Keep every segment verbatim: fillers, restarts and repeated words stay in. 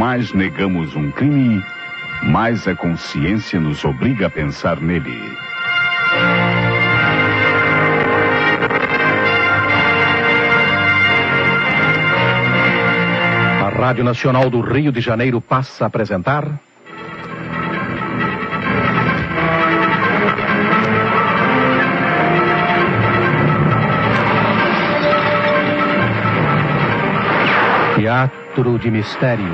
mais negamos um crime, mais a consciência nos obriga a pensar nele. A Rádio Nacional do Rio de Janeiro passa a apresentar... Teatro de Mistério.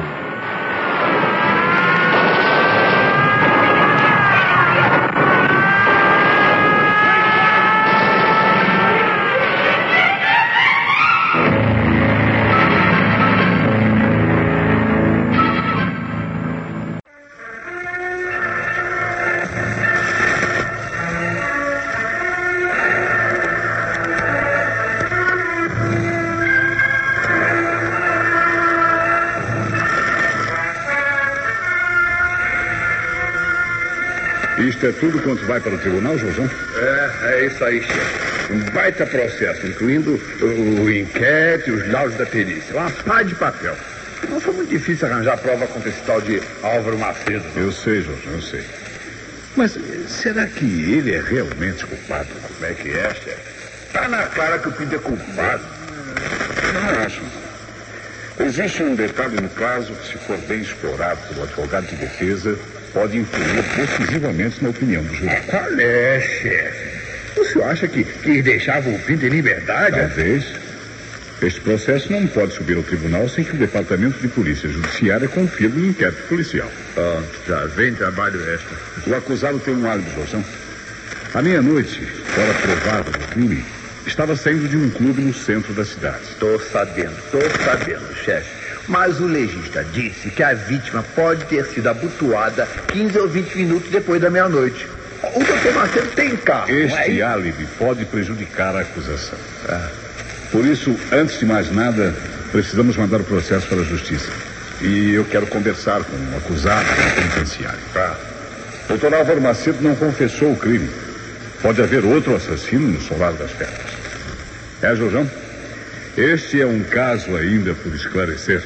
Isto é tudo quanto vai para o tribunal, Josão? É, é isso aí, chefe. Um baita processo, incluindo o, o inquérito e os laudos da perícia. Uma pá de papel. Não foi muito difícil arranjar prova contra esse tal de Álvaro Macedo. Não? Eu sei, Josão, eu sei. Mas será que ele é realmente culpado? Como é que é, chefe? Tá na cara que o Pinto é culpado. Não acho. Existe um detalhe no caso que, se for bem explorado pelo advogado de defesa, pode influir decisivamente na opinião do juiz. Qual é, chefe? O senhor acha que, que deixava o Pinto em liberdade? Talvez. Este processo não pode subir ao tribunal sem que o Departamento de Polícia Judiciária confirme o inquérito policial. Ah, já vem trabalho extra. O acusado tem um álibi, Josão. À meia-noite, hora provada do crime, estava saindo de um clube no centro da cidade. Estou sabendo, estou sabendo, chefe. Mas o legista disse que a vítima pode ter sido abotoada quinze ou vinte minutos depois da meia-noite. O doutor Macedo tem carro. Este álibi pode prejudicar a acusação. Ah. Por isso, antes de mais nada, precisamos mandar o processo para a justiça. E eu quero conversar com o acusado no penitenciário. Ah. Doutor Álvaro Macedo não confessou o crime. Pode haver outro assassino no Solar das Pedras. É, Jojão? Este é um caso ainda por esclarecer.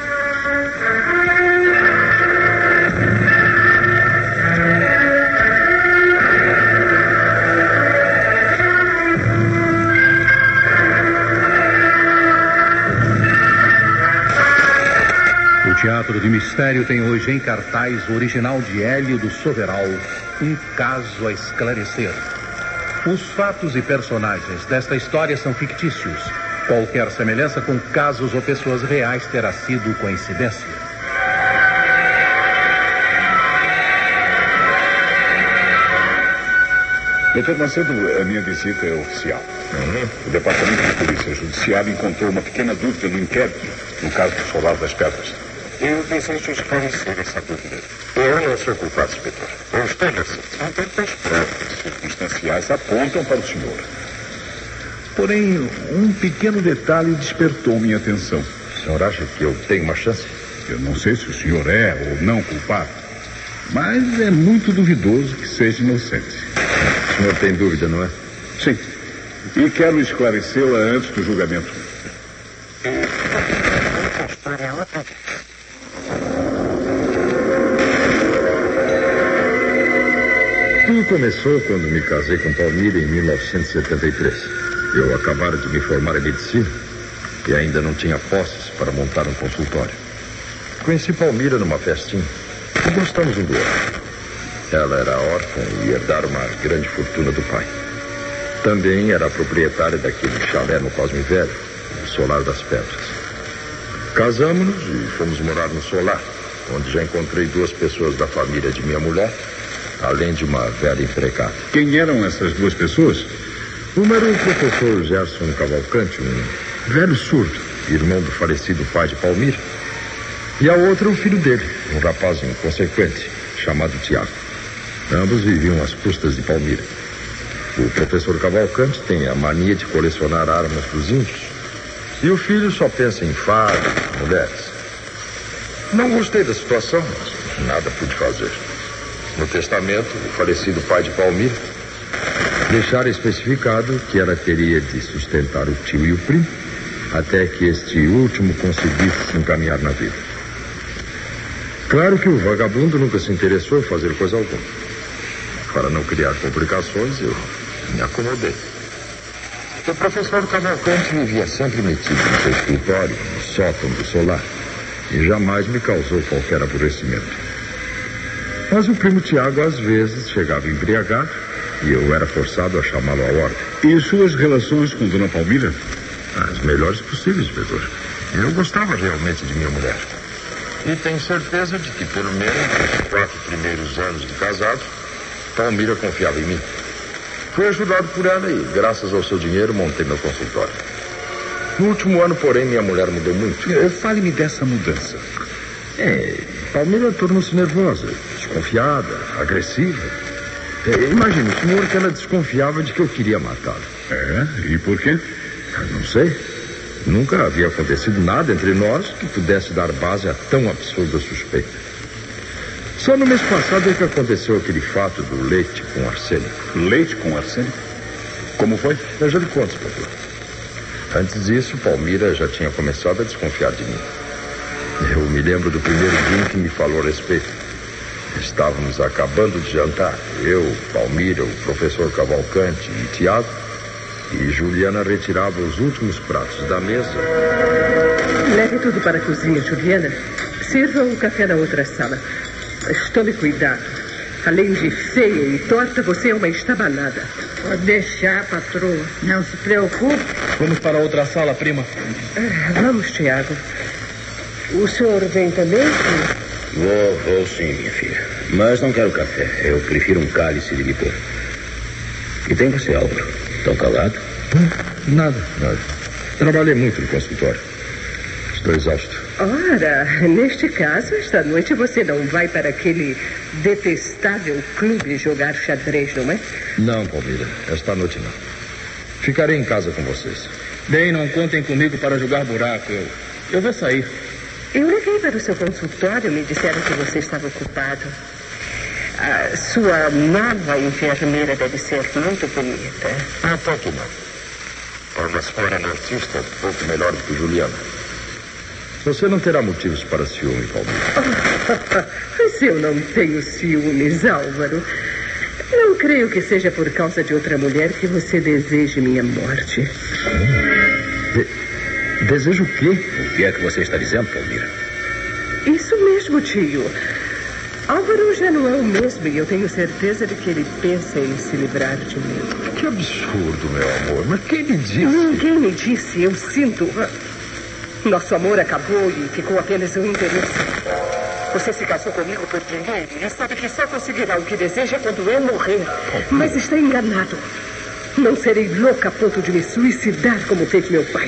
O Teatro de Mistério tem hoje em cartaz o original de Hélio do Soveral, Um Caso a Esclarecer. Os fatos e personagens desta história são fictícios. Qualquer semelhança com casos ou pessoas reais terá sido coincidência. Doutor Macedo, a minha visita é oficial. Uhum. O Departamento de Polícia Judiciária encontrou uma pequena dúvida no inquérito, no caso do Solar das Pedras. Eu desejo esclarecer essa dúvida. Eu não sou culpado, inspetor. Eu estou inocente. As provas circunstanciais apontam para o senhor. Porém, um pequeno detalhe despertou minha atenção. O senhor acha que eu tenho uma chance? Eu não sei se o senhor é ou não culpado, mas é muito duvidoso que seja inocente. O senhor tem dúvida, não é? Sim. E quero esclarecê-la antes do julgamento. Essa história é outra vez. Tudo começou quando me casei com Palmira em mil novecentos e setenta e três. Eu acabara de me formar em medicina e ainda não tinha posses para montar um consultório. Conheci Palmira numa festinha e gostamos um do outro. Ela era órfã e ia herdar uma grande fortuna do pai. Também era a proprietária daquele chalé no Cosme Velho, o Solar das Pedras. Casamos-nos e fomos morar no Solar, onde já encontrei duas pessoas da família de minha mulher, além de uma velha empregada. Quem eram essas duas pessoas? Uma era o professor Gerson Cavalcante, um velho surdo, irmão do falecido pai de Palmira. E a outra o filho dele, um rapaz inconsequente, chamado Tiago. Ambos viviam às custas de Palmira. O professor Cavalcante tem a mania de colecionar armas dos índios. E o filho só pensa em fadas, mulheres. Não gostei da situação, mas nada pude fazer. No testamento, o falecido pai de Palmira deixara especificado que ela teria de sustentar o tio e o primo até que este último conseguisse se encaminhar na vida. Claro que o vagabundo nunca se interessou em fazer coisa alguma. Para não criar complicações, eu me acomodei. O professor Cavalcante vivia sempre metido no seu escritório, no sótão do solar, e jamais me causou qualquer aborrecimento. Mas o primo Tiago, às vezes, chegava embriagado e eu era forçado a chamá-lo à ordem. E suas relações com Dona Palmira? As melhores possíveis, inspetor. Eu gostava realmente de minha mulher. E tenho certeza de que, pelo menos nos quatro primeiros anos de casado, Palmira confiava em mim. Fui ajudado por ela e, graças ao seu dinheiro, montei meu consultório. No último ano, porém, minha mulher mudou muito. Fale-me dessa mudança. É, Palmira tornou-se nervosa, desconfiada, agressiva. É, imagine, o senhor, que ela desconfiava de que eu queria matá-la. É? E por quê? Não sei. Nunca havia acontecido nada entre nós que pudesse dar base a tão absurda suspeita. Só no mês passado é que aconteceu aquele fato do leite com arsênico. Leite com arsênico? Como foi? Eu já lhe conto, doutor. Antes disso, Palmira já tinha começado a desconfiar de mim. Eu me lembro do primeiro dia em que me falou a respeito. Estávamos acabando de jantar. Eu, Palmira, o professor Cavalcante e Tiago. E Juliana retirava os últimos pratos da mesa. Leve tudo para a cozinha, Juliana. Sirva o café na outra sala. Mas tome cuidado. Além de feia e torta, você é uma estabanada. Pode deixar, patroa. Não se preocupe. Vamos para a outra sala, prima. Ah, vamos, Tiago. O senhor vem também? Vou, vou sim, minha filha. Mas não quero café. Eu prefiro um cálice de licor. E tem você, Álvaro? Tão calado? Nada, nada. Trabalhei muito no consultório. Estou exausto. Ora, neste caso, esta noite você não vai para aquele detestável clube jogar xadrez, não é? Não, Palmira. Esta noite não. Ficarei em casa com vocês. Bem, não contem comigo para jogar buraco. Eu, eu vou sair. Eu liguei para o seu consultório, me disseram que você estava ocupado. A sua nova enfermeira deve ser muito bonita. Até que não. É uma senhora artista um pouco melhor do que Juliana. Você não terá motivos para ciúme, Palmira. Mas eu não tenho ciúmes, Álvaro. Não creio que seja por causa de outra mulher que você deseje minha morte. De... Desejo o quê? O que é que você está dizendo, Palmira? Isso mesmo, tio. Álvaro já não é o mesmo e eu tenho certeza de que ele pensa em se livrar de mim. Que absurdo, meu amor. Mas quem lhe disse? Ninguém me disse, eu sinto. Nosso amor acabou e ficou apenas um interesse. Você se casou comigo por dinheiro e sabe que só conseguirá o que deseja quando eu morrer. Mas está enganado. Não serei louca a ponto de me suicidar como fez meu pai.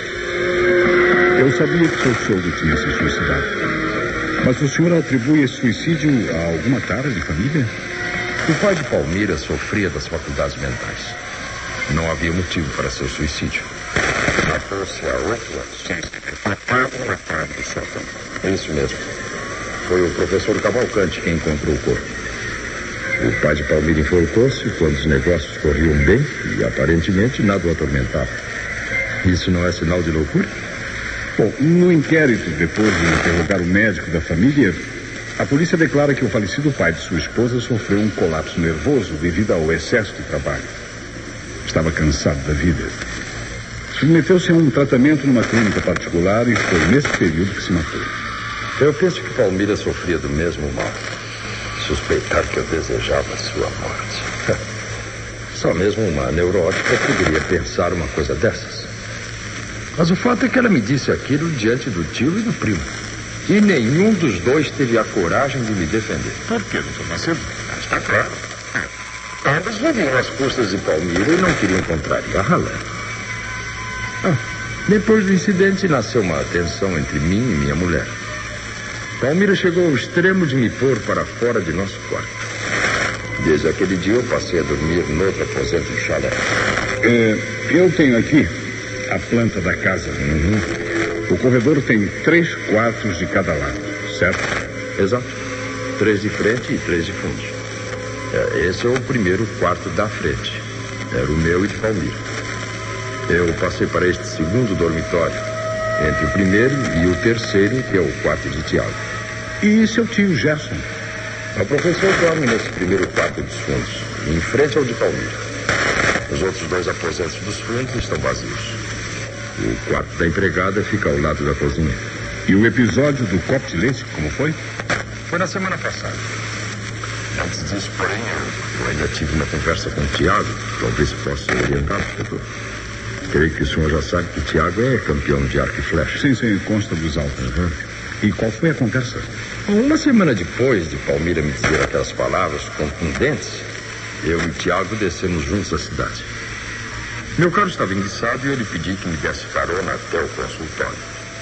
Eu sabia que seu sogro tinha se suicidado. Mas o senhor atribui esse suicídio a alguma tara de família? O pai de Palmira sofria das faculdades mentais. Não havia motivo para seu suicídio. Matou-se há oito anos. Matado na tarde de sótão. Isso mesmo. Foi o professor Cavalcante quem encontrou o corpo. O pai de Palmira enforcou-se quando os negócios corriam bem e aparentemente nada o atormentava. Isso não é sinal de loucura? Bom, no inquérito, depois de interrogar o médico da família, a polícia declara que o falecido pai de sua esposa sofreu um colapso nervoso devido ao excesso de trabalho. Estava cansado da vida. Submeteu-se a um tratamento numa clínica particular e foi nesse período que se matou. Eu penso que Palmira sofria do mesmo mal. Suspeitar que eu desejava sua morte. Só mesmo uma neurótica poderia pensar uma coisa dessas. Mas o fato é que ela me disse aquilo diante do tio e do primo. E nenhum dos dois teve a coragem de me defender. Por que, doutor Macedo? Está claro. Ambos viviam às custas de Palmira e não queriam contrariá-la. Ah, depois do incidente, nasceu uma tensão entre mim e minha mulher. Palmira chegou ao extremo de me pôr para fora de nosso quarto. Desde aquele dia, eu passei a dormir no outro aposento do chalé. É, eu tenho aqui a planta da casa. Uhum. O corredor tem três quartos de cada lado, certo? Exato. Três de frente e três de fundo. É, esse é o primeiro quarto da frente. Era o meu e de Palmira. Eu passei para este segundo dormitório, entre o primeiro e o terceiro, que é o quarto de Tiago. E seu tio Gerson? O professor dorme nesse primeiro quarto dos fundos, em frente ao de Palmira. Os outros dois aposentos dos fundos estão vazios. O quarto da empregada fica ao lado da cozinha. E o episódio do copo de leite, como foi? Foi na semana passada. Antes disso, porém, eu, eu ainda tive uma conversa com o Tiago. Talvez possa orientar, doutor. Creio que o senhor já sabe que o Tiago é campeão de arco e flecha. Sim, sim, consta dos autos. Uhum. E qual foi a conversa? Uma semana depois de Palmira me dizer aquelas palavras contundentes, eu e o Tiago descemos juntos à cidade. Meu carro estava enguiçado e eu lhe pedi que me desse carona até o consultório.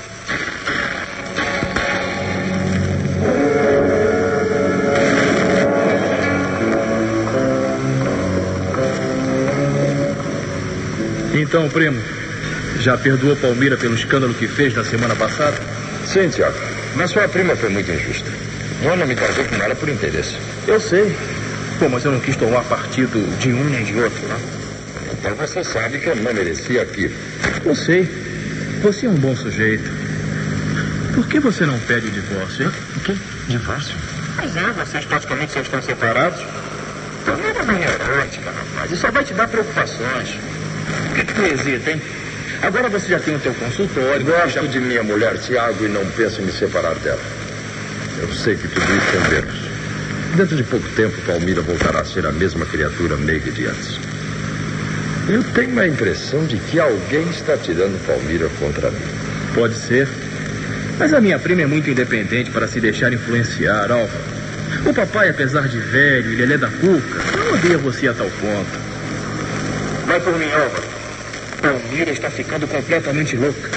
Então, primo, já perdoou Palmira pelo escândalo que fez na semana passada? Sim, Tiago. Mas sua prima foi muito injusta. Eu não me casei com ela por interesse. Eu sei. Pô, mas eu não quis tomar partido de um nem de outro, não? Então você sabe que eu não merecia aquilo. Eu sei. Você é um bom sujeito. Por que você não pede o divórcio? O quê? Divórcio? Mas é, vocês praticamente já estão separados. Palmira é bem erótica, rapaz. Isso só vai te dar preocupações. Por que, que tu hesita, hein? Agora você já tem o teu consultório. Gosto já... de minha mulher, Tiago, e não penso em me separar dela. Eu sei que tudo isso são erros. Dentro de pouco tempo, Palmira voltará a ser a mesma criatura meiga de antes. Eu tenho a impressão de que alguém está tirando Palmira contra mim. Pode ser. Mas a minha prima é muito independente para se deixar influenciar, Álvaro. O papai, apesar de velho, ele é da cuca, não odeia você a tal ponto. Vai por mim, Álvaro. Palmira está ficando completamente louca.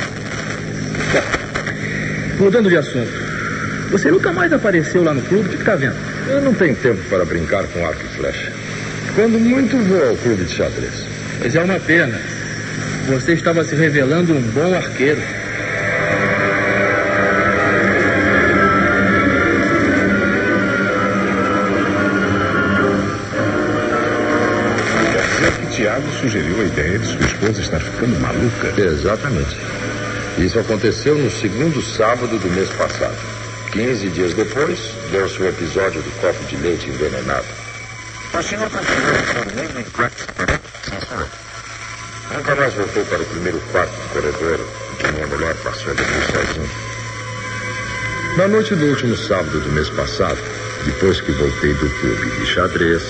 Bom, mudando de assunto. Você nunca mais apareceu lá no clube? O que está vendo? Eu não tenho tempo para brincar com arco e flecha. Quando muito, vou ao clube de xadrez. Mas é uma pena. Você estava se revelando um bom arqueiro. Tiago sugeriu a ideia de sua esposa estar ficando maluca. Exatamente. Isso aconteceu no segundo sábado do mês passado. Quinze dias depois, deu-se o episódio do copo de leite envenenado. O senhor continuou dormindo em quarto separado? Sim, senhor. Nunca mais voltou para o primeiro quarto do corredor, em que minha mulher passou a dormir sozinha. Na noite do último sábado do mês passado, depois que voltei do clube de xadrez...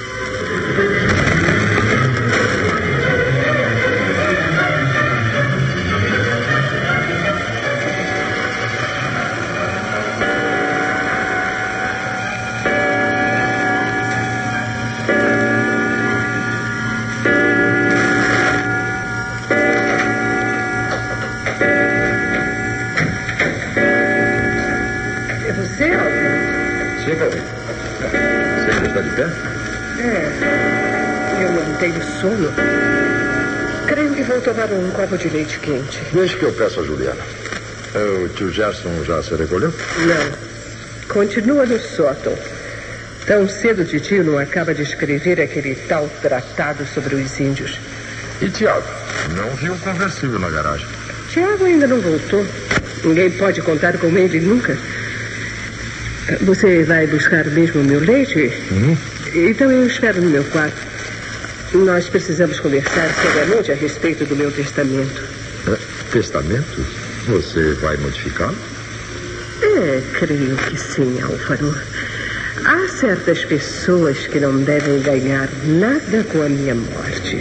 Sono. Creio que vou tomar um copo de leite quente. Deixe que eu peço a Juliana. O tio Gerson já se recolheu? Não. Continua no sótão. Tão cedo o tio não acaba de escrever aquele tal tratado sobre os índios. E Tiago? Não vi o conversível na garagem. Tiago ainda não voltou. Ninguém pode contar com ele nunca. Você vai buscar mesmo o meu leite? Uhum. Então eu espero no meu quarto. Nós precisamos conversar seriamente a respeito do meu testamento. É, testamento? Você vai modificá-lo? É, creio que sim, Álvaro. Há certas pessoas que não devem ganhar nada com a minha morte.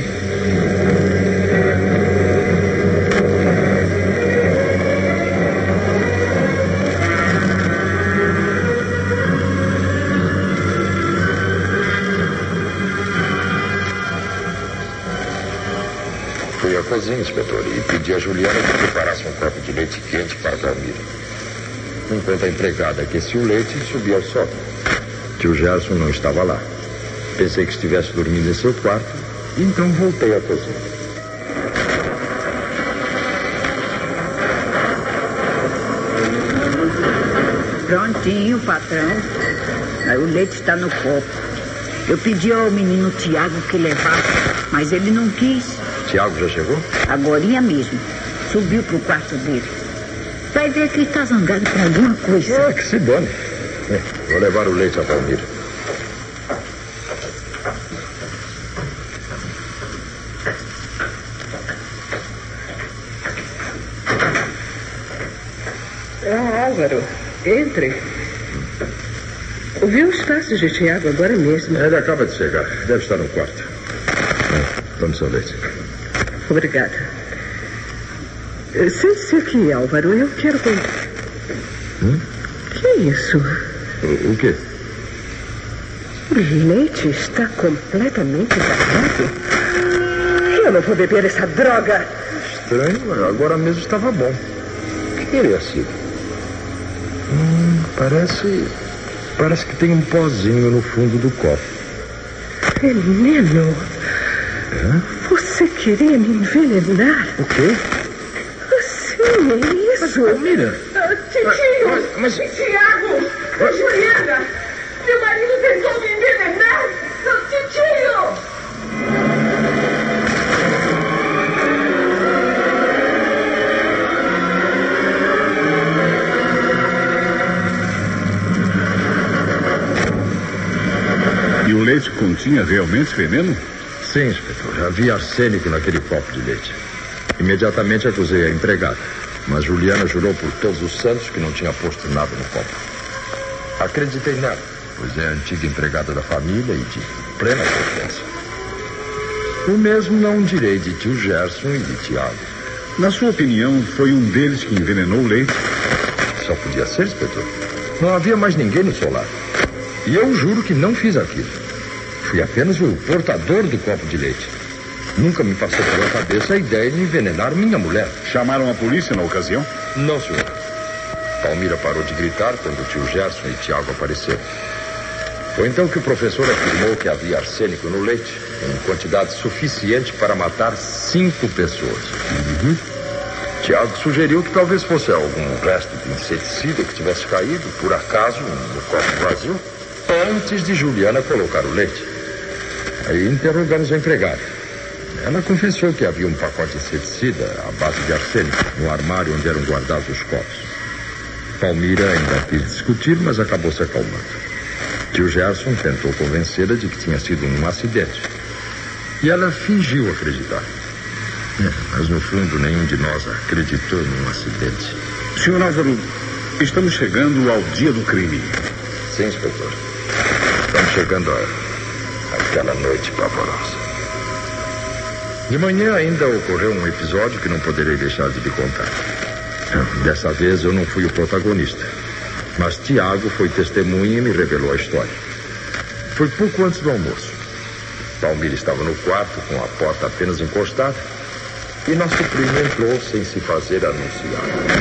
Fui à cozinha, inspetor, e pedi a Juliana que preparasse um copo de leite quente para Palmira. Enquanto a empregada aquecia o leite, subi ao sótão. Tio Gerson não estava lá. Pensei que estivesse dormindo em seu quarto, e então voltei à cozinha. Prontinho, patrão. Aí o leite está no copo. Eu pedi ao menino Tiago que levasse, mas ele não quis. Tiago já chegou? Agorinha mesmo. Subiu pro quarto dele. Vai ver que ele tá zangado com alguma coisa. Ah, que se dane. Vou levar o leite a Palmira. Ah, Álvaro, entre. Viu os passos de Tiago agora mesmo? Ele acaba de chegar. Deve estar no quarto. Tome seu leite. Obrigada. Sente-se aqui, Álvaro. Eu quero contar. Hum? Que é isso? O, o quê? O leite está completamente estragado. Eu não vou beber essa droga. Estranho, agora mesmo estava bom. O que teria sido? Hum, parece... Parece que tem um pozinho no fundo do copo. Veneno? É? Você queria me envenenar? O quê? Sim, é isso. Mas, mira. Ah, Titio! Mas, mas... Tiago! Juliana! Meu marido tentou me envenenar! Titio! E o leite continha realmente veneno? Sim, inspetor. Havia arsênico naquele copo de leite. Imediatamente acusei a empregada, mas Juliana jurou por todos os santos que não tinha posto nada no copo. Acreditei nela, pois é a antiga empregada da família e de plena confiança. O mesmo não direi de tio Gerson e de Tiago. Na sua opinião, foi um deles que envenenou o leite? Só podia ser, inspetor. Não havia mais ninguém no solar. E eu juro que não fiz aquilo. Fui apenas o portador do copo de leite. Nunca me passou pela cabeça a ideia de envenenar minha mulher. Chamaram a polícia na ocasião? Não, senhor. Palmira parou de gritar quando o tio Gerson e Tiago apareceram. Foi então que o professor afirmou que havia arsênico no leite, em quantidade suficiente para matar cinco pessoas. Uhum. Tiago sugeriu que talvez fosse algum resto de inseticida que tivesse caído, por acaso, no copo vazio, antes de Juliana colocar o leite. Aí interrogamos a empregada. Ela confessou que havia um pacote de inseticida à base de arsênico no armário onde eram guardados os copos. Palmira ainda quis discutir, mas acabou se acalmando. Tio Gerson tentou convencê-la de que tinha sido um acidente. E ela fingiu acreditar. É, mas no fundo nenhum de nós acreditou num acidente. senhor Álvaro, estamos chegando ao dia do crime. Sim, inspetor. Estamos chegando a... àquela noite pavorosa. De manhã ainda ocorreu um episódio que não poderei deixar de lhe contar. Dessa vez eu não fui o protagonista, mas Tiago foi testemunha e me revelou a história. Foi pouco antes do almoço. Palmira estava no quarto com a porta apenas encostada e nosso primo entrou sem se fazer anunciar.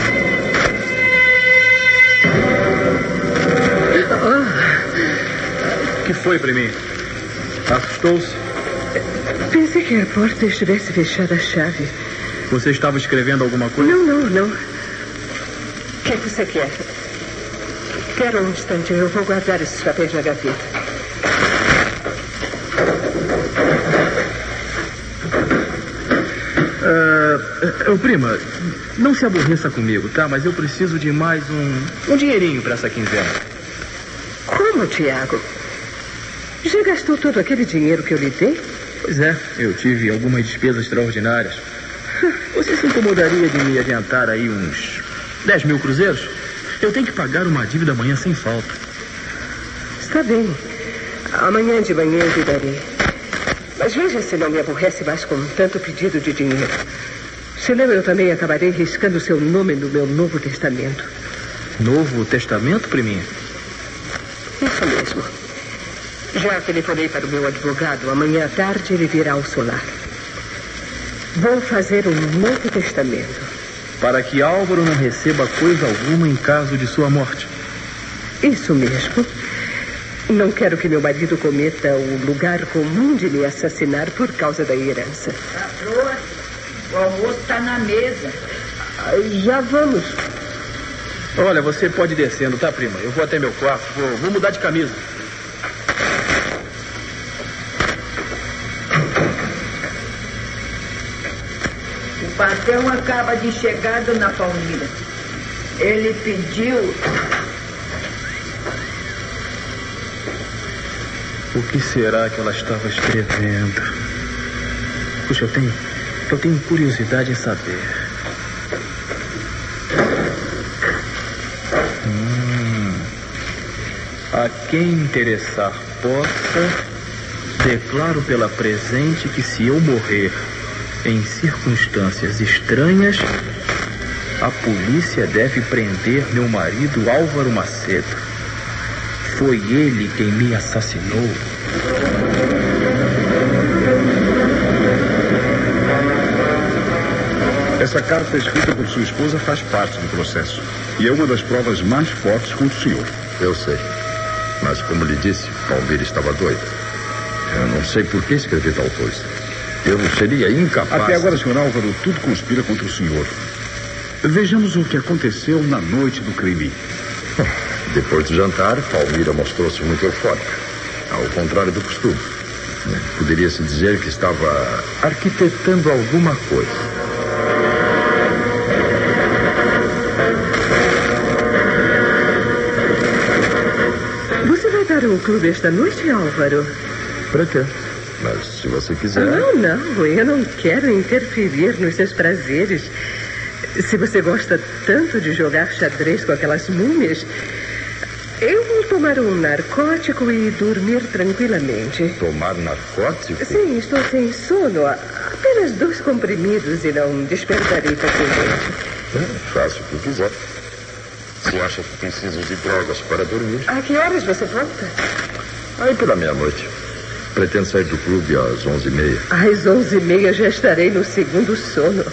O que foi, priminho? Assustou-se? Pensei que a porta estivesse fechada a chave. Você estava escrevendo alguma coisa? Não, não, não. O que você quer? Espera um instante, eu vou guardar esses papéis na gaveta. Uh, uh, prima, não se aborreça comigo, tá? Mas eu preciso de mais um, um dinheirinho para essa quinzena. Como, Tiago? Já gastou todo aquele dinheiro que eu lhe dei? Pois é, eu tive algumas despesas extraordinárias. Você se incomodaria de me adiantar aí uns dez mil cruzeiros? Eu tenho que pagar uma dívida amanhã sem falta. Está bem. Amanhã de manhã eu lhe darei. Mas veja se não me aborrece mais com tanto pedido de dinheiro. Senão eu também acabarei riscando seu nome no meu Novo Testamento. Novo Testamento, priminha? Isso mesmo. Já telefonei para o meu advogado. Amanhã à tarde ele virá ao solar. Vou fazer um Novo Testamento. Para que Álvaro não receba coisa alguma em caso de sua morte. Isso mesmo. Não quero que meu marido cometa o lugar comum de me assassinar por causa da herança. Patroa, o almoço está na mesa. Já vamos. Olha, você pode ir descendo, tá, prima? Eu vou até meu quarto, vou, vou mudar de camisa. O patrão acaba de chegar, dona Palmira. Ele pediu... O que será que ela estava escrevendo? Puxa, eu tenho, eu tenho curiosidade em saber. Hum, a quem interessar possa, declaro pela presente que se eu morrer em circunstâncias estranhas, a polícia deve prender meu marido Álvaro Macedo. Foi ele quem me assassinou. Essa carta escrita por sua esposa faz parte do processo. E é uma das provas mais fortes contra o senhor. Eu sei. Mas, como lhe disse, Palmira estava doido. Eu não sei por que escrever tal coisa. Eu seria incapaz... Até agora, senhor Álvaro, tudo conspira contra o senhor. Vejamos o que aconteceu na noite do crime. Depois do jantar, Palmira mostrou-se muito eufórica. Ao contrário do costume. Poderia-se dizer que estava arquitetando alguma coisa. Você vai dar um clube esta noite, Álvaro? Pretendo. Mas se você quiser... Não, não. Eu não quero interferir nos seus prazeres. Se você gosta tanto de jogar xadrez com aquelas múmias, eu vou tomar um narcótico e dormir tranquilamente. Tomar narcótico? Sim, estou sem sono. Apenas dois comprimidos e não despertarei facilmente. É, faça o que quiser. Se acha que preciso de drogas para dormir... A que horas você volta? Aí pela meia-noite. Pretendo sair do clube às onze e meia. Às onze e meia já estarei no segundo sono.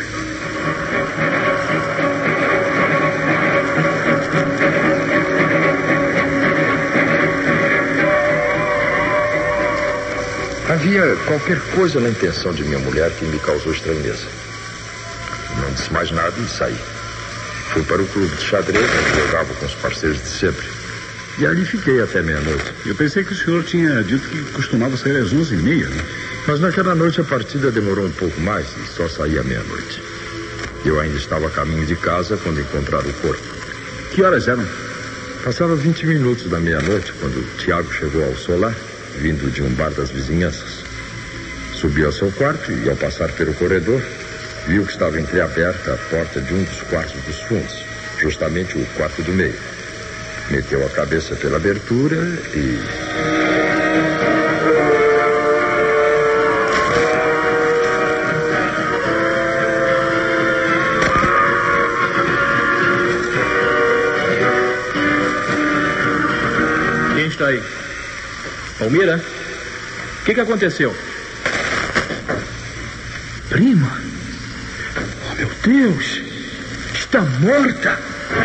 Havia qualquer coisa na intenção de minha mulher que me causou estranheza. Não disse mais nada e saí. Fui para o clube de xadrez, onde jogava com os parceiros de sempre. E ali fiquei até meia-noite. Eu pensei que o senhor tinha dito que costumava sair às onze e meia, né? Mas naquela noite a partida demorou um pouco mais e só saí à meia-noite. Eu ainda estava a caminho de casa quando encontraram o corpo. Que horas eram? Passaram vinte minutos da meia-noite quando o Tiago chegou ao solar, vindo de um bar das vizinhanças. Subiu ao seu quarto e, ao passar pelo corredor, viu que estava entreaberta a porta de um dos quartos dos fundos, justamente o quarto do meio. Meteu a cabeça pela abertura e... Quem está aí? Palmira? O que, que aconteceu? Prima? Oh, meu Deus! Está morta!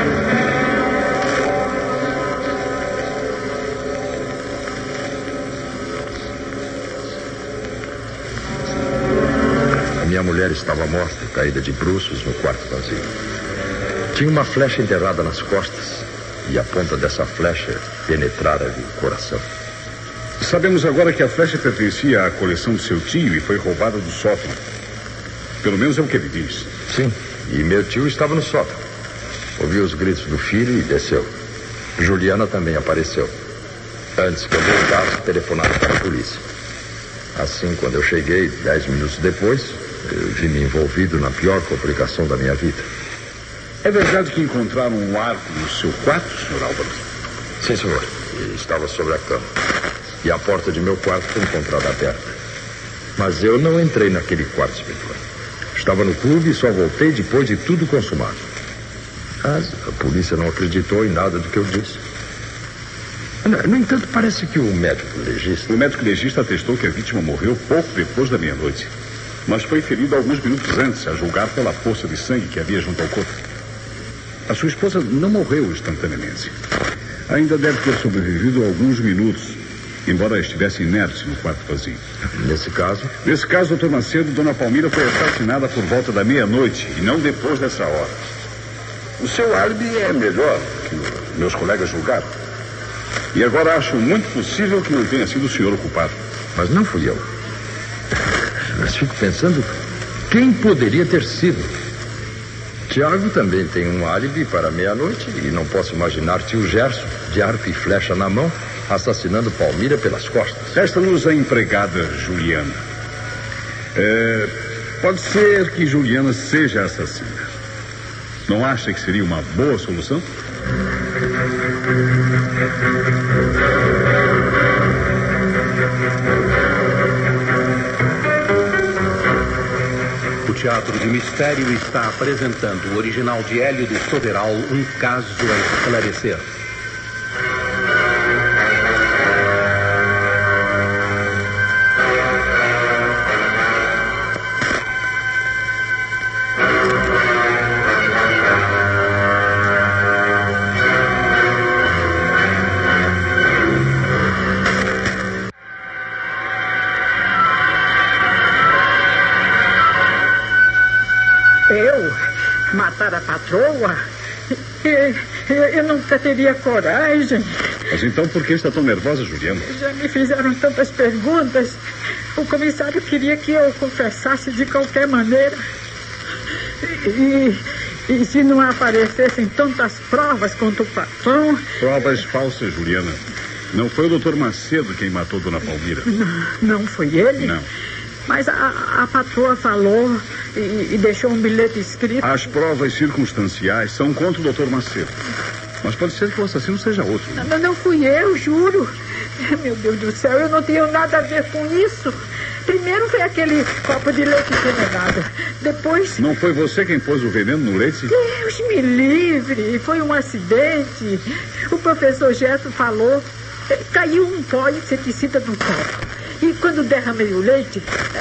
A minha mulher estava morta, caída de bruços no quarto vazio. Tinha uma flecha enterrada nas costas e a ponta dessa flecha penetrara-lhe o coração. Sabemos agora que a flecha pertencia à coleção do seu tio e foi roubada do sótão. Pelo menos é o que ele diz. Sim, e meu tio estava no sótão. Ouviu os gritos do filho e desceu. Juliana também apareceu. Antes que eu voltasse, telefonaram para a polícia. Assim, quando eu cheguei, dez minutos depois, eu vi-me envolvido na pior complicação da minha vida. É verdade que encontraram um arco no seu quarto, senhor Álvaro? Sim, senhor. E estava sobre a cama. E a porta de meu quarto foi encontrada aberta. Mas eu não entrei naquele quarto, inspetor. Estava no clube e só voltei depois de tudo consumado. Mas a polícia não acreditou em nada do que eu disse. No entanto, parece que o médico legista... O médico legista atestou que a vítima morreu pouco depois da meia-noite. Mas foi ferida alguns minutos antes, a julgar pela poça de sangue que havia junto ao corpo. A sua esposa não morreu instantaneamente. Ainda deve ter sobrevivido alguns minutos, embora estivesse inerte no quarto vazio. Nesse caso? Nesse caso, doutor Macedo, dona Palmira foi assassinada por volta da meia-noite e não depois dessa hora. O seu álibi é melhor que os meus colegas julgaram. E agora acho muito possível que não tenha sido o senhor o culpado. Mas não fui eu. Mas fico pensando, quem poderia ter sido? Tiago também tem um álibi para meia-noite e não posso imaginar tio Gerson, de arco e flecha na mão, assassinando Palmira pelas costas. Resta-nos a empregada Juliana. É, pode ser que Juliana seja a assassina. Não acha que seria uma boa solução? O Teatro de Mistério está apresentando o original de Hélio do Soberal, Um Caso a Esclarecer. Matar a patroa? Eu, eu, eu nunca teria coragem. Mas então por que está tão nervosa, Juliana? Já me fizeram tantas perguntas. O comissário queria que eu confessasse de qualquer maneira. E, e se não aparecessem tantas provas contra o patrão... Provas falsas, Juliana. Não foi o doutor Macedo quem matou Dona Palmira. Não, não foi ele? Não. Mas a, a patroa falou e, e deixou um bilhete escrito. As provas circunstanciais são contra o doutor Macedo. Mas pode ser que o assassino seja outro. Não, não fui eu, juro. Meu Deus do céu, eu não tenho nada a ver com isso. Primeiro foi aquele copo de leite envenenado. Depois... Não foi você quem pôs o veneno no leite? Deus me livre. Foi um acidente. O professor Gerson falou. Caiu um pó inseticida no copo. E quando derramei o leite,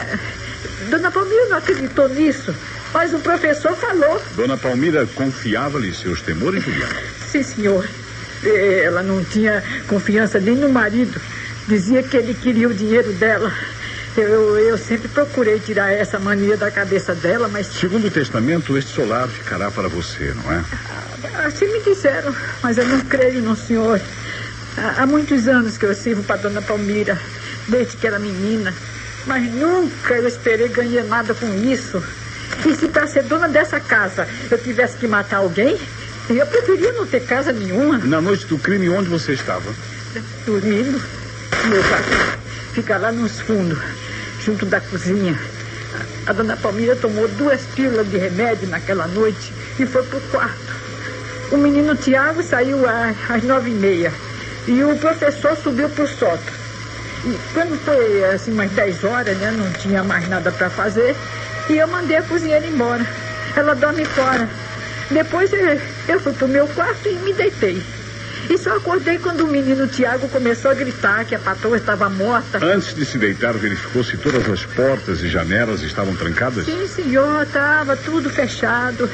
Dona Palmira não acreditou nisso, mas o professor falou. Dona Palmira confiava-lhe seus temores, Juliana? Sim, senhor. Ela não tinha confiança nem no marido. Dizia que ele queria o dinheiro dela. Eu, eu sempre procurei tirar essa mania da cabeça dela, mas... Segundo o testamento, este solar ficará para você, não é? Assim me disseram, mas eu não creio no senhor. Há muitos anos que eu sirvo para Dona Palmira, desde que era menina. Mas nunca eu esperei ganhar nada com isso. E se para ser dona dessa casa eu tivesse que matar alguém, eu preferia não ter casa nenhuma. Na noite do crime, onde você estava? Dormindo. Meu quarto fica lá nos fundos, junto da cozinha. A Dona Palmira tomou duas pílulas de remédio naquela noite e foi pro quarto. O menino Tiago saiu às nove e meia. E o professor subiu pro sótão. E quando foi assim umas dez horas, né, não tinha mais nada para fazer, e eu mandei a cozinheira embora. Ela dorme fora. Depois eu, eu fui pro meu quarto e me deitei. E só acordei quando o menino Tiago começou a gritar que a patroa estava morta. Antes de se deitar, verificou se todas as portas e janelas estavam trancadas? Sim, senhor, estava tudo fechado.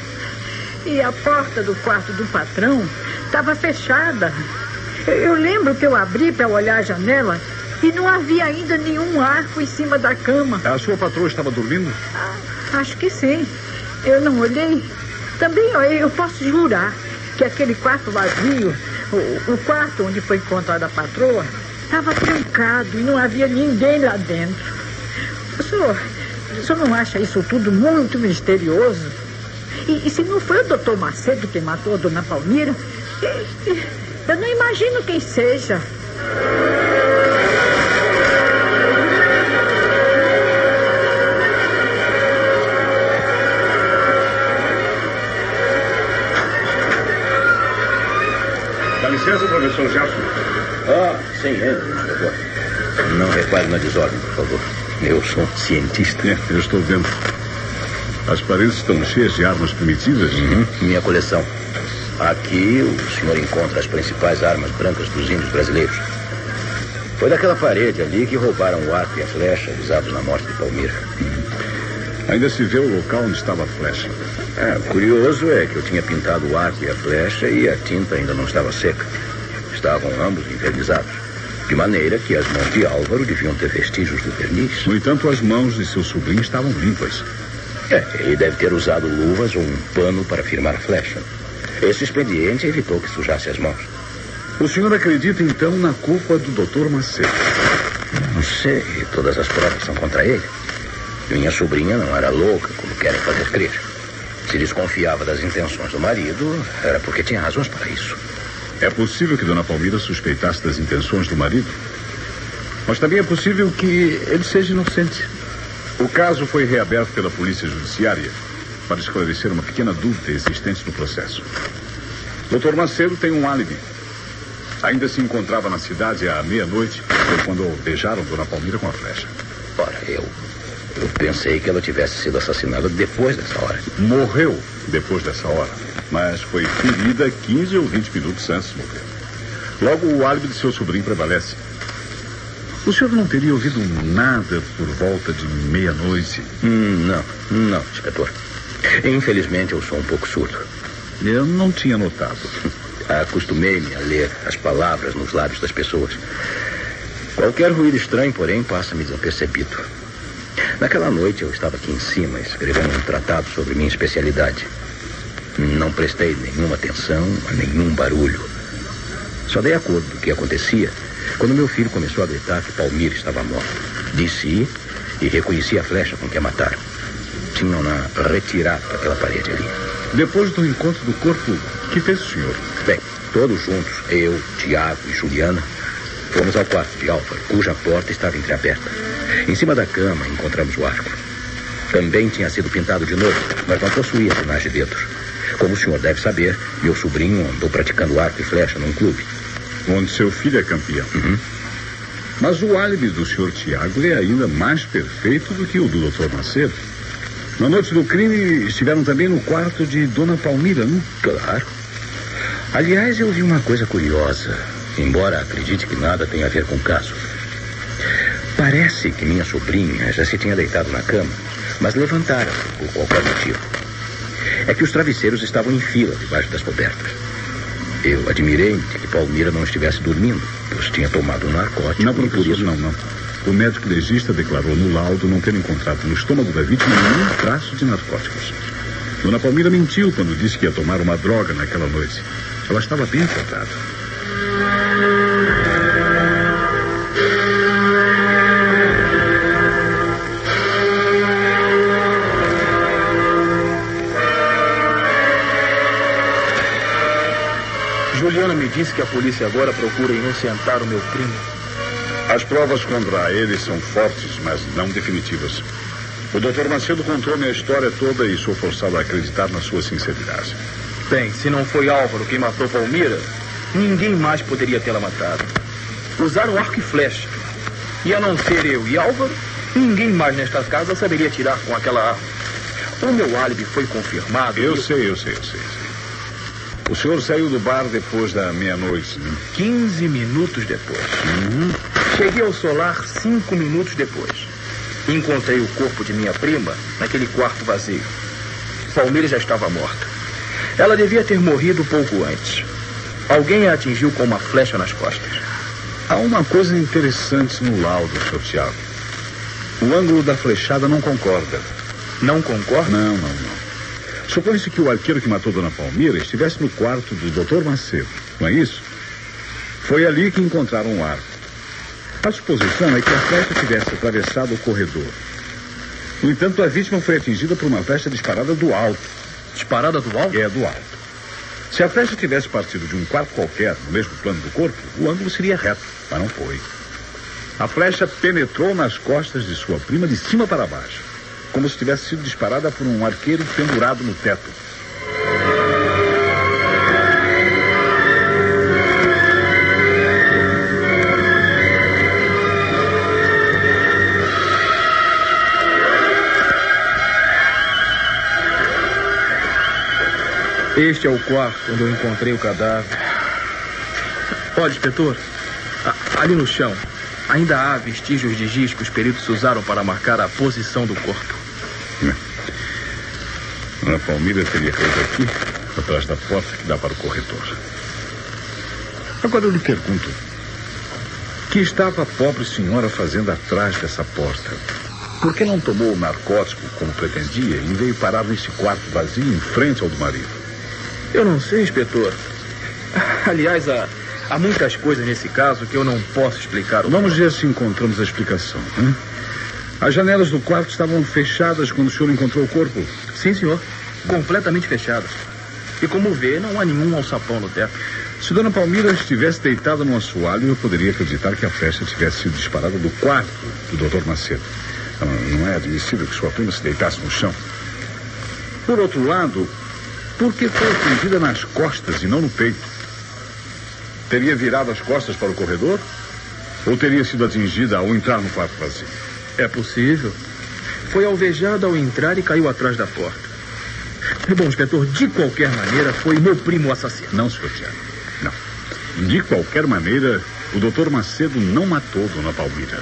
E a porta do quarto do patrão estava fechada. Eu lembro que eu abri para olhar a janela e não havia ainda nenhum arco em cima da cama. A sua patroa estava dormindo? Ah, acho que sim. Eu não olhei. Também eu posso jurar que aquele quarto vazio, o, o quarto onde foi encontrada a patroa, estava trancado e não havia ninguém lá dentro. O senhor, o senhor não acha isso tudo muito misterioso? E, e se não foi o doutor Macedo que matou a Dona Palmira, eu não imagino quem seja. Dá licença, professor Gerson. Ah, sim, entra, por favor. Não repare na desordem, por favor. Eu sou um cientista. É, eu estou vendo. As paredes estão cheias de armas primitivas? Uhum. Minha coleção. Aqui o senhor encontra as principais armas brancas dos índios brasileiros. Foi daquela parede ali que roubaram o arco e a flecha usados na morte de Palmira. Ainda se vê o local onde estava a flecha. É, curioso é que eu tinha pintado o arco e a flecha e a tinta ainda não estava seca. Estavam ambos envernizados. De maneira que as mãos de Álvaro deviam ter vestígios do verniz. No entanto, as mãos de seu sobrinho estavam limpas. É, ele deve ter usado luvas ou um pano para firmar a flecha. Esse expediente evitou que sujasse as mãos. O senhor acredita, então, na culpa do doutor Macedo? Não sei. Todas as provas são contra ele. Minha sobrinha não era louca, como querem fazer crer. Se desconfiava das intenções do marido, era porque tinha razões para isso. É possível que Dona Palmira suspeitasse das intenções do marido, mas também é possível que ele seja inocente. O caso foi reaberto pela Polícia Judiciária para esclarecer uma pequena dúvida existente no processo. doutor Macedo tem um álibi. Ainda se encontrava na cidade à meia-noite, foi quando beijaram Dona Palmira com a flecha. Ora, eu... Eu pensei que ela tivesse sido assassinada depois dessa hora. Morreu depois dessa hora, mas foi ferida quinze ou vinte minutos antes de morrer. Logo, o álibi de seu sobrinho prevalece. O senhor não teria ouvido nada por volta de meia-noite? Hum, não, não, inspetor. Infelizmente, eu sou um pouco surdo. Eu não tinha notado. Acostumei-me a ler as palavras nos lábios das pessoas. Qualquer ruído estranho, porém, passa-me desapercebido. Naquela noite eu estava aqui em cima, escrevendo um tratado sobre minha especialidade. Não prestei nenhuma atenção a nenhum barulho. Só dei acordo do que acontecia quando meu filho começou a gritar que Palmira estava morta. Disse e reconheci a flecha com que a mataram. Tinham-na retirado daquela parede ali. Depois do encontro do corpo, o que fez o senhor? Bem, todos juntos, eu, Tiago e Juliana, fomos ao quarto de Álvaro, cuja porta estava entreaberta. Em cima da cama encontramos o arco. Também tinha sido pintado de novo, mas não possuía sinais de dedos. Como o senhor deve saber, meu sobrinho andou praticando arco e flecha num clube. Onde seu filho é campeão. Uhum. Mas o álibi do senhor Tiago é ainda mais perfeito do que o do doutor Macedo. Na noite do crime, estiveram também no quarto de Dona Palmira, não? Claro. Aliás, eu vi uma coisa curiosa, embora acredite que nada tenha a ver com o caso. Parece que minha sobrinha já se tinha deitado na cama, mas levantara-se por qualquer motivo. É que os travesseiros estavam em fila debaixo das cobertas. Eu admirei-me de que Palmira não estivesse dormindo, pois tinha tomado um narcótico. Não, por isso não, não. O médico legista declarou no laudo não ter encontrado no estômago da vítima nenhum traço de narcóticos. Dona Palmira mentiu quando disse que ia tomar uma droga naquela noite. Ela estava bem tratada. Juliana me disse que a polícia agora procura inocentar o meu primo. As provas contra ele são fortes, mas não definitivas. O doutor Macedo contou-me a história toda e sou forçado a acreditar na sua sinceridade. Bem, se não foi Álvaro quem matou Palmira, ninguém mais poderia tê-la matado. Usaram arco e flecha. E a não ser eu e Álvaro, ninguém mais nesta casa saberia atirar com aquela arma. O meu álibi foi confirmado. Eu e... sei, eu sei, eu sei, sei. O senhor saiu do bar depois da meia-noite, né? quinze minutos depois. Uhum. Cheguei ao solar cinco minutos depois. Encontrei o corpo de minha prima naquele quarto vazio. Palmira já estava morta. Ela devia ter morrido pouco antes. Alguém a atingiu com uma flecha nas costas. Há uma coisa interessante no laudo, senhor Tiago. O ângulo da flechada não concorda. Não concorda? Não, não, não. Supõe-se que o arqueiro que matou Dona Palmira estivesse no quarto do doutor Macedo, não é isso? Foi ali que encontraram o arco. A suposição é que a flecha tivesse atravessado o corredor. No entanto, a vítima foi atingida por uma flecha disparada do alto. Disparada do alto? É, do alto. Se a flecha tivesse partido de um quarto qualquer, no mesmo plano do corpo, o ângulo seria reto, mas não foi. A flecha penetrou nas costas de sua prima de cima para baixo, como se tivesse sido disparada por um arqueiro pendurado no teto. Este é o quarto onde eu encontrei o cadáver. Olha, inspetor, a, ali no chão ainda há vestígios de giz que os peritos usaram para marcar a posição do corpo. Dona Palmira teria caído aqui, atrás da porta que dá para o corredor. Agora eu lhe pergunto, o que estava a pobre senhora fazendo atrás dessa porta? Por que não tomou o narcótico como pretendia e veio parar nesse quarto vazio em frente ao do marido? Eu não sei, inspetor. Aliás, há, há muitas coisas nesse caso que eu não posso explicar. Vamos ver se encontramos a explicação. Hein? As janelas do quarto estavam fechadas quando o senhor encontrou o corpo? Sim, senhor. Completamente fechadas. E como vê, não há nenhum alçapão no teto. Se Dona Palmira estivesse deitada no assoalho, eu poderia acreditar que a flecha tivesse sido disparada do quarto do doutor Macedo. Não, não é admissível que sua prima se deitasse no chão. Por outro lado, por que foi atingida nas costas e não no peito? Teria virado as costas para o corredor? Ou teria sido atingida ao entrar no quarto vazio? É possível. Foi alvejada ao entrar e caiu atrás da porta. Bom, inspetor, de qualquer maneira, foi meu primo o assassino. Não, senhor Tiago. Não. De qualquer maneira, o doutor Macedo não matou Dona Palmira.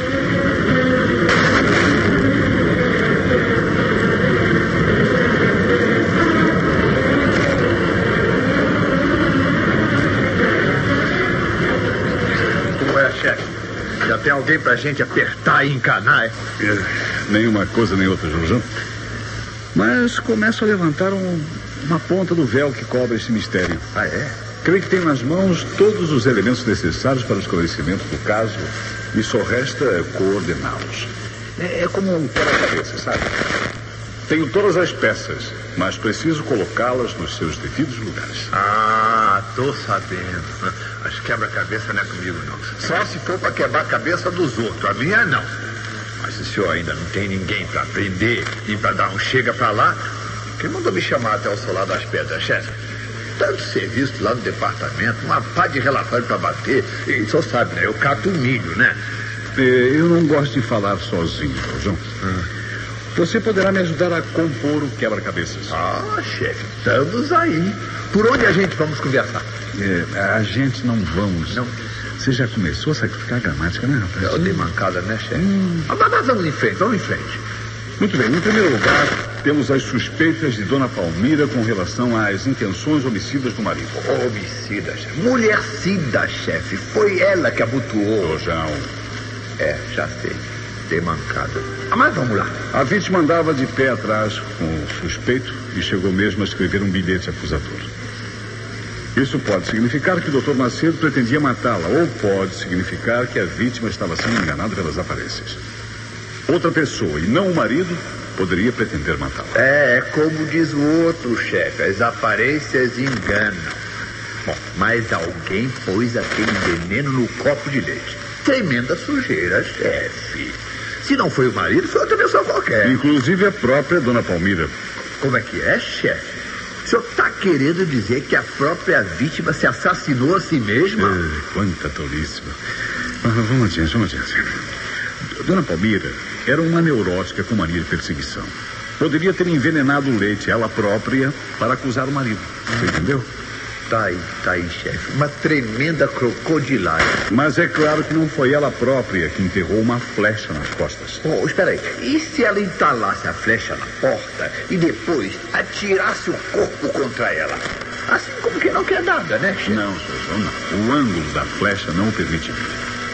Como é, chefe? Já tem alguém pra gente apertar e encanar, é? é nenhuma coisa nem outra, Jorjão. Mas começo a levantar um, uma ponta do véu que cobre esse mistério. Ah, é? Creio que tem nas mãos todos os elementos necessários para o esclarecimento do caso e só resta coordená-los. É, é como um quebra-cabeça, sabe? Tenho todas as peças, mas preciso colocá-las nos seus devidos lugares. Ah, tô sabendo. As quebra-cabeça não é comigo, não. Só se for para quebrar a cabeça dos outros. A minha, não. Mas se o senhor ainda não tem ninguém para prender e para dar um chega para lá, quem mandou me chamar até o solar das pedras, chefe? Tanto serviço lá no departamento, uma pá de relatório para bater. E o senhor sabe, né? Eu cato milho, né? Eu não gosto de falar sozinho, João. Hum. Você poderá me ajudar a compor o quebra-cabeças. Ah, chefe, estamos aí. Por onde a gente vamos conversar? É, a gente não vamos. Não. Você já começou a sacrificar a gramática, né, rapaz? Eu dei mancada, né, chefe? Hum. Ah, mas vamos em frente, vamos em frente. Muito bem, em primeiro lugar, temos as suspeitas de Dona Palmira com relação às intenções homicidas do marido. Homicida, chefe. Mulhercida, chefe. Foi ela que abotoou. João. É, já sei. Dei mancada. Ah, mas vamos lá. A vítima andava de pé atrás com o suspeito e chegou mesmo a escrever um bilhete acusador. Isso pode significar que o doutor Macedo pretendia matá-la, ou pode significar que a vítima estava sendo enganada pelas aparências. Outra pessoa, e não o marido, poderia pretender matá-la. É, é como diz o outro, chefe, as aparências enganam. Bom, mas alguém pôs aquele veneno no copo de leite. Tremenda sujeira, chefe. Se não foi o marido, foi outra pessoa qualquer. Inclusive a própria Dona Palmira. Como é que é, chefe? O senhor está querendo dizer que a própria vítima se assassinou a si mesma? É, quanta tolice. Vamos adiante, vamos adiante. Dona Palmira era uma neurótica com mania de perseguição. Poderia ter envenenado o leite ela própria para acusar o marido. Você entendeu? Tá aí, tá aí, chefe. Uma tremenda crocodilagem. Mas é claro que não foi ela própria que enterrou uma flecha nas costas. Oh, espera aí. E se ela entalasse a flecha na porta e depois atirasse o corpo contra ela? Assim como que não quer nada, né, chefe? Não, senhor João, não. O ângulo da flecha não o permitiria.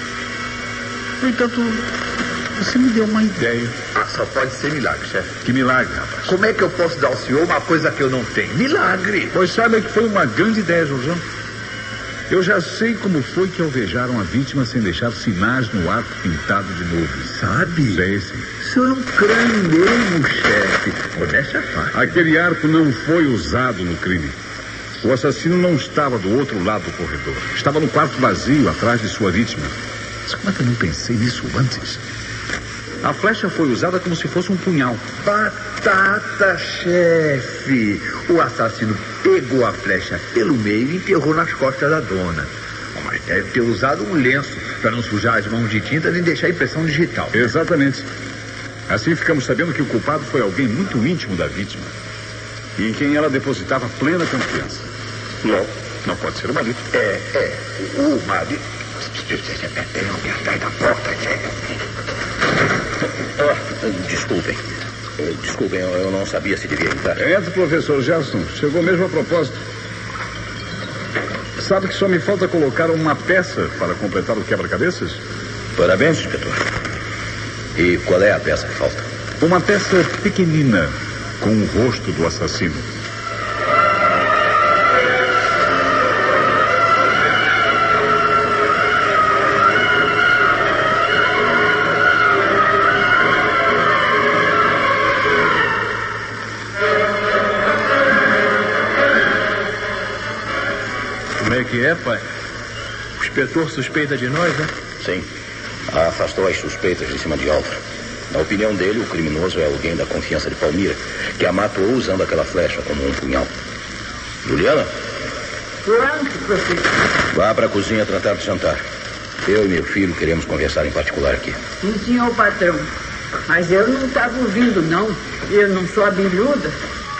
No entanto, você me deu uma ideia. Ah, só pode ser milagre, chefe. Que milagre, rapaz. Como é que eu posso dar ao senhor uma coisa que eu não tenho? Milagre. Pois sabe que foi uma grande ideia, Jorjão. Eu já sei como foi que alvejaram a vítima sem deixar sinais no arco pintado de novo. Sabe? Sei, sim. O senhor é um crânio mesmo, chefe. Modéstia fácil. Aquele arco não foi usado no crime. O assassino não estava do outro lado do corredor. Estava no quarto vazio, atrás de sua vítima. Mas como é que eu não pensei nisso antes? A flecha foi usada como se fosse um punhal. Batata, chefe. O assassino pegou a flecha pelo meio e enterrou nas costas da dona. Mas deve ter usado um lenço para não sujar as mãos de tinta nem deixar impressão digital. Exatamente. Assim ficamos sabendo que o culpado foi alguém muito íntimo da vítima e em quem ela depositava plena confiança. Não, não pode ser o marido. É, é. O marido. Tem alguém atrás da porta, chefe. Oh, desculpem. Desculpem, eu não sabia se devia entrar. Entre, professor Gerson. Chegou mesmo a propósito. Sabe que só me falta colocar uma peça para completar o quebra-cabeças? Parabéns, inspetor. E qual é a peça que falta? Uma peça pequenina, com o rosto do assassino. que é, pai? O inspetor suspeita de nós, né? Sim. Afastou as suspeitas de cima de Álvaro. Na opinião dele, o criminoso é alguém da confiança de Palmira, que a matou usando aquela flecha como um punhal. Juliana? Pronto, professor. Vá para a cozinha tratar de jantar. Eu e meu filho queremos conversar em particular aqui. Sim, senhor patrão. Mas eu não estava ouvindo, não. Eu não sou abelhuda.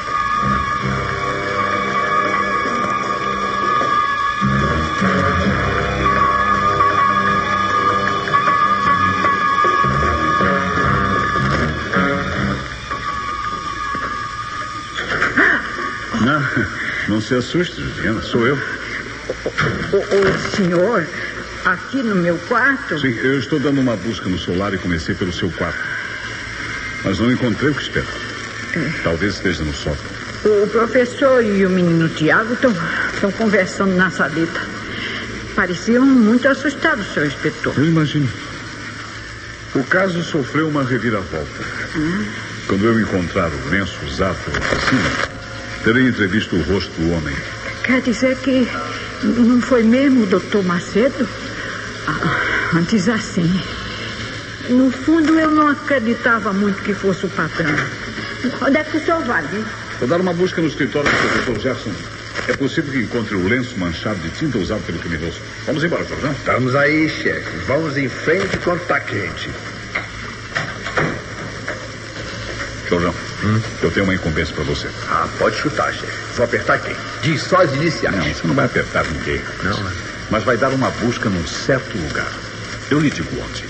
Não, não se assuste, Juliana. Sou eu. O, o senhor, aqui no meu quarto? Sim, eu estou dando uma busca no solar e comecei pelo seu quarto. Mas não encontrei o que esperava. É. Talvez esteja no sótão. O professor e o menino Tiago estão conversando na saleta. Pareciam muito assustados, senhor inspetor. Eu imagino. O caso sofreu uma reviravolta. Hum. Quando eu encontrar o lenço usado pelo assassino, terei entrevisto o rosto do homem. Quer dizer que não foi mesmo o doutor Macedo? Ah, antes assim. No fundo, eu não acreditava muito que fosse o patrão. Onde é que o senhor vai? Hein? Vou dar uma busca no escritório do professor Gerson. É possível que encontre o lenço manchado de tinta usado pelo criminoso. Vamos embora, Jorjão. Estamos aí, chefe. Vamos em frente quando tá quente. Jorjão, hum? eu tenho uma incumbência para você. Ah, pode chutar, chefe. Vou apertar quem? Diz só as iniciais. Não, você não vai apertar ninguém. Não, né? Mas vai dar uma busca num certo lugar. Eu lhe digo onde.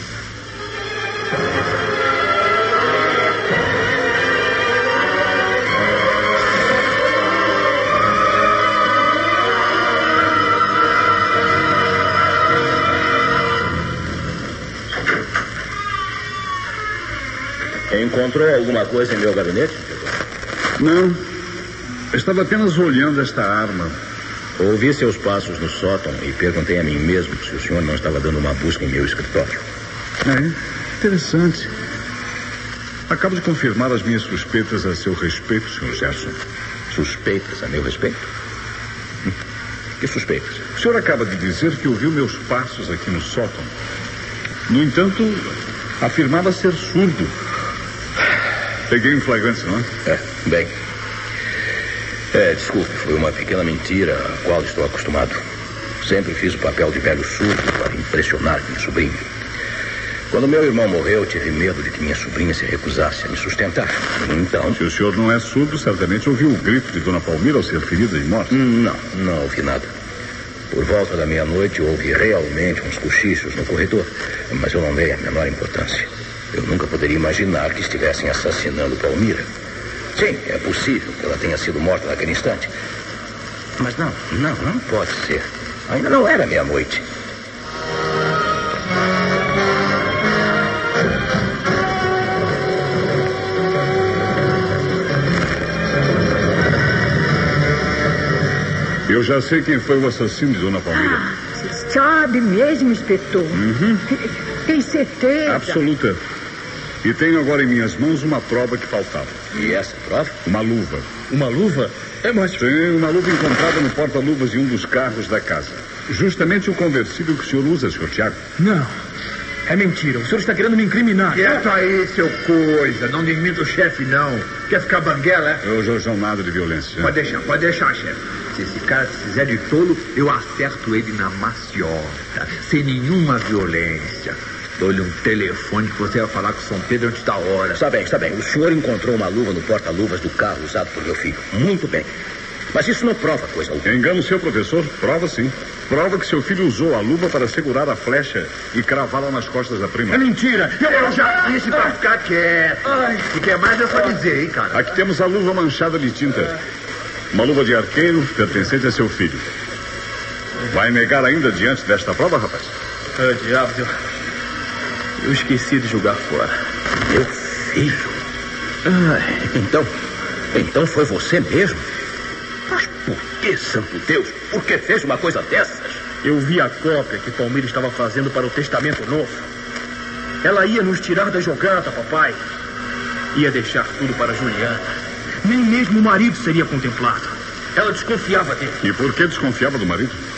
Encontrou alguma coisa em meu gabinete? Não. Estava apenas olhando esta arma. Ouvi seus passos no sótão e perguntei a mim mesmo se o senhor não estava dando uma busca em meu escritório. É, interessante. Acabo de confirmar as minhas suspeitas a seu respeito, senhor Gerson. Suspeitas a meu respeito? Que suspeitas? O senhor acaba de dizer que ouviu meus passos aqui no sótão. No entanto, afirmava ser surdo. Peguei em flagrante, não é? É, bem. É, desculpe, foi uma pequena mentira à qual estou acostumado. Sempre fiz o papel de velho surdo para impressionar minha sobrinha. Quando meu irmão morreu, tive medo de que minha sobrinha se recusasse a me sustentar. Então... Se o senhor não é surdo, certamente ouviu o grito de Dona Palmira ao ser ferida e morta. Não, não ouvi nada. Por volta da meia-noite, houve realmente uns cochichos no corredor, mas eu não dei a menor importância. Eu nunca poderia imaginar que estivessem assassinando Palmira. Sim, é possível que ela tenha sido morta naquele instante. Mas não, não, não pode ser. Ainda não era meia-noite. Eu já sei quem foi o assassino de Dona Palmira. Ah, sabe mesmo, inspetor? Uhum. Tem certeza? Absoluta. E tenho agora em minhas mãos uma prova que faltava. E essa prova? Uma luva. Uma luva? É mais... Sim, uma luva encontrada no porta-luvas de um dos carros da casa. Justamente o conversível que o senhor usa, senhor Tiago. Não. É mentira. O senhor está querendo me incriminar. Quieto aí, seu coisa. Não demita o chefe, não. Quer ficar banguela, é? Eu, Jorjão, nada de violência. Pode deixar, pode deixar, chefe. Se esse cara se fizer de tolo, eu acerto ele na maciota. Sem nenhuma violência. Dou-lhe um telefone que você vai falar com São Pedro antes da hora. Está bem, está bem. O senhor encontrou uma luva no porta-luvas do carro usado por meu filho. Muito bem. Mas isso não prova coisa alguma. Engano seu professor? Prova sim. Prova que seu filho usou a luva para segurar a flecha e cravá-la nas costas da prima. É mentira. Eu, eu já disse para ficar quieto. O que é mais é só dizer, hein, cara? Aqui temos a luva manchada de tinta. Uma luva de arqueiro pertencente a seu filho. Vai negar ainda diante desta prova, rapaz? Ah, diabo, eu... eu esqueci de jogar fora. Meu filho? Ai, então, então foi você mesmo? Mas por que, santo Deus? Por que fez uma coisa dessas? Eu vi a cópia que Palmira estava fazendo para o testamento novo. Ela ia nos tirar da jogada, papai. Ia deixar tudo para Juliana. Nem mesmo o marido seria contemplado. Ela desconfiava dele. E por que desconfiava do marido?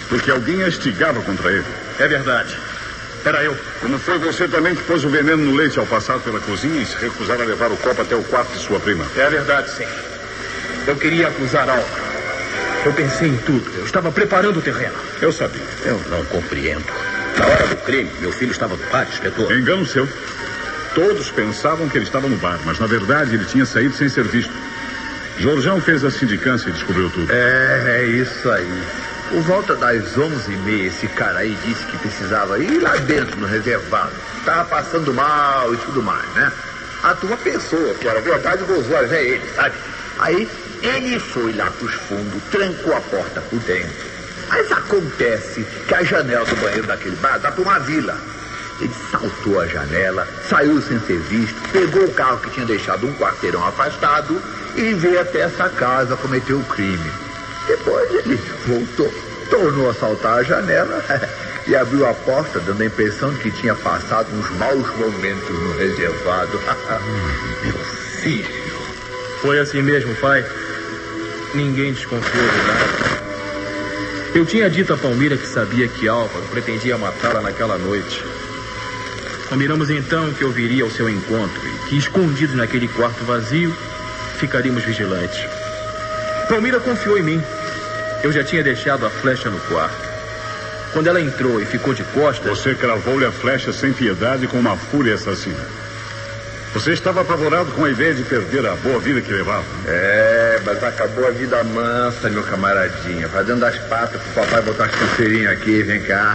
porque alguém a instigava contra ele. É verdade. Era eu. Como foi você também que pôs o veneno no leite ao passar pela cozinha e se recusar a levar o copo até o quarto de sua prima? É verdade, sim. Eu queria acusar Álvaro. Eu pensei em tudo. Eu estava preparando o terreno. Eu sabia. Eu não compreendo. Na hora do crime, meu filho estava no bar, inspetor. Engano seu. Todos pensavam que ele estava no bar, mas na verdade ele tinha saído sem ser visto. Jorjão fez a sindicância e descobriu tudo. É, é isso aí. Por volta das onze e meia, esse cara aí disse que precisava ir lá dentro no reservado. Estava passando mal e tudo mais, né? A turma pensou que era verdade e gozou a ver ele, sabe? Aí ele foi lá pros fundos, trancou a porta por dentro. Mas acontece que a janela do banheiro daquele bar dá para uma vila. Ele saltou a janela, saiu sem ser visto, pegou o carro que tinha deixado um quarteirão afastado e veio até essa casa cometer o crime. Depois ele voltou, tornou a saltar a janela e abriu a porta, dando a impressão de que tinha passado uns maus momentos no reservado. Meu filho. Foi assim mesmo, pai. Ninguém desconfiou de nada. Eu tinha dito a Palmira que sabia que Álvaro pretendia matá-la naquela noite. Combinamos então que eu viria ao seu encontro e que, escondidos naquele quarto vazio, ficaríamos vigilantes. Palmira confiou em mim. Eu já tinha deixado a flecha no quarto. Quando ela entrou e ficou de costas... Você cravou-lhe a flecha sem piedade com uma fúria assassina. Você estava apavorado com a ideia de perder a boa vida que levava. É, mas acabou a vida mansa, meu camaradinha. Fazendo as patas pro papai botar as canseirinhas aqui, vem cá.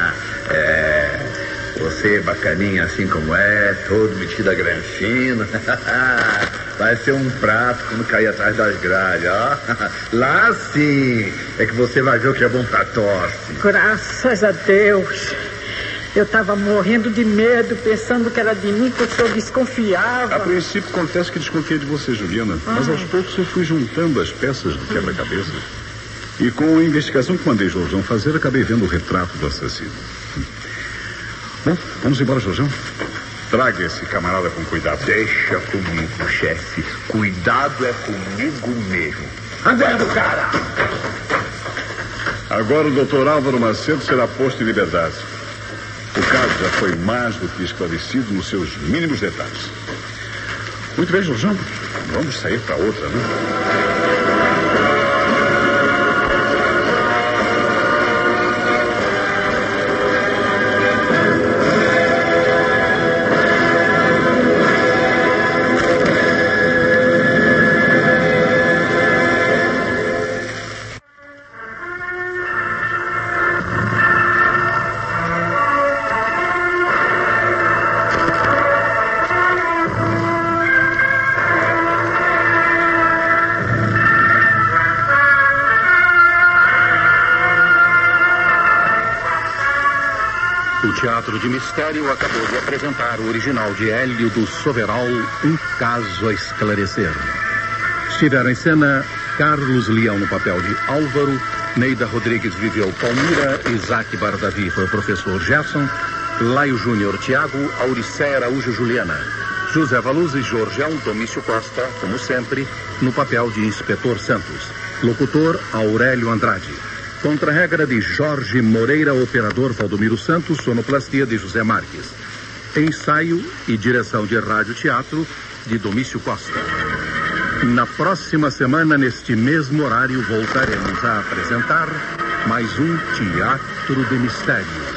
É, você bacaninha assim como é, todo metido a granfino. Vai ser um prato quando cair atrás das gralhas, ó. Lá sim é que você vai ver o que é bom pra tosse. Graças a Deus. Eu estava morrendo de medo, pensando que era de mim que o senhor desconfiava. A princípio, confesso que desconfiei de você, Juliana. Ah. Mas aos poucos eu fui juntando as peças do quebra-cabeça. E com a investigação que mandei Jorjão fazer, acabei vendo o retrato do assassino. Bom, vamos embora, Jorjão. Traga esse camarada com cuidado. Deixa comigo, chefe. Cuidado é comigo mesmo. Andando, cara! Agora o doutor Álvaro Macedo será posto em liberdade. O caso já foi mais do que esclarecido nos seus mínimos detalhes. Muito bem, Jorjão. Vamos sair para outra, né? O Teatro de Mistério acabou de apresentar o original de Hélio do Soveral, Um Caso a Esclarecer. Estiveram em cena Carlos Leão no papel de Álvaro, Neida Rodrigues viveu Palmira, Isaac Bardavi foi o professor Gerson, Laio Júnior Tiago, Auricéia Araújo Juliana, José Valuz e Jorjão Domício Costa, como sempre, no papel de Inspetor Santos. Locutor Aurélio Andrade. Contra-regra de Jorge Moreira, operador Valdomiro Santos, sonoplastia de José Marques. Ensaio e direção de rádio-teatro de Domício Costa. Na próxima semana, neste mesmo horário, voltaremos a apresentar mais um Teatro de Mistério.